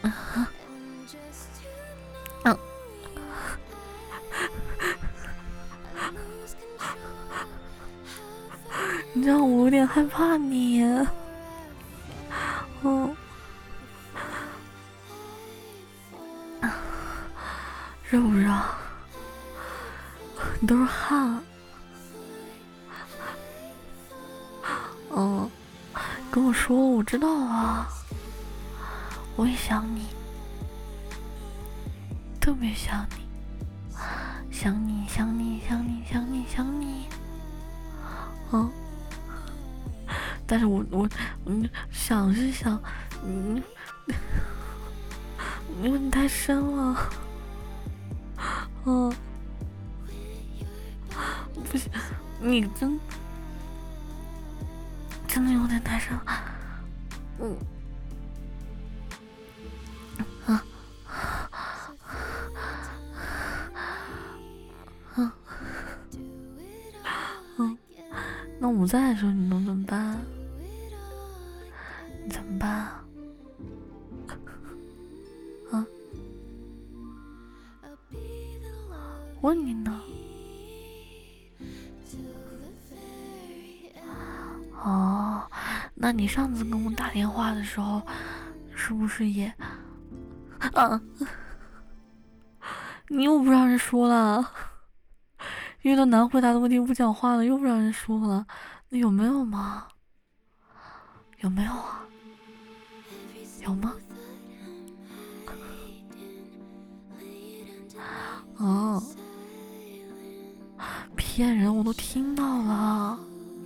你知道我有点害怕你，热不热？你都是汗。跟我说，我知道啊，我也想你，特别想你，想你，想你，想你，想你，想你。但是我想是想，因为你太深了，不行，你真的有点太深了，那我在的时候你能怎么办？你怎么办啊？问你呢？那你上次跟我打电话的时候，是不是也你又不让人说了？遇到难回答的问题不讲话了，又不让人说了，那有没有吗？有没有啊？有吗？骗人，我都听到了。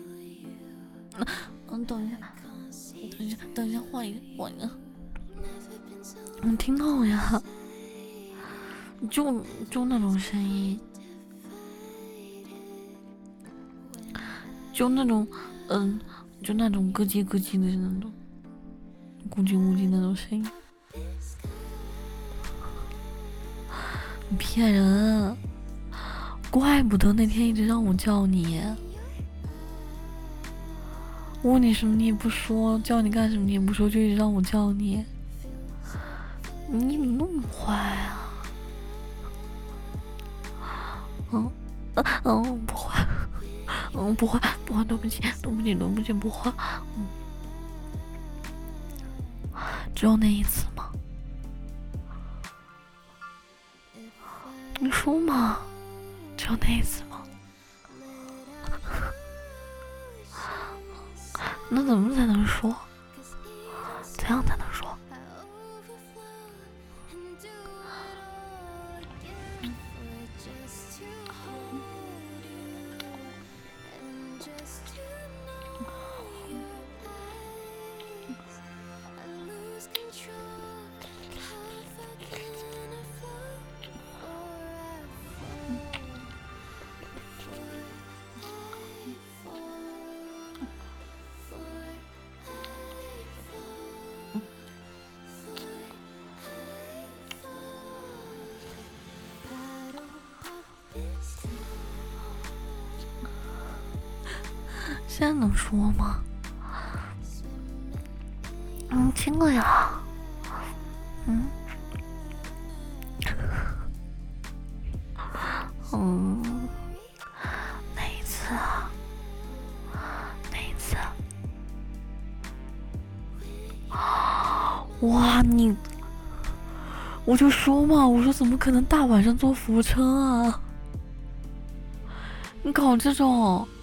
等一下，换一个。我听到了呀，就那种声音，就那种就那种咯叽咯叽的那种，咕叽咕叽那种声音。你骗人，怪不得那天一直让我叫你。我问你什么你也不说，叫你干什么你也不说，就一直让我叫你。你怎么那么坏啊？不坏，不坏，对不起，不坏。只有那一次吗？你说嘛，只有那一次吗？那怎么才能说？怎样才能说？现在能说吗？亲了呀。哪一次啊？哇，我就说嘛，我说怎么可能大晚上坐俯卧撑啊？你搞这种。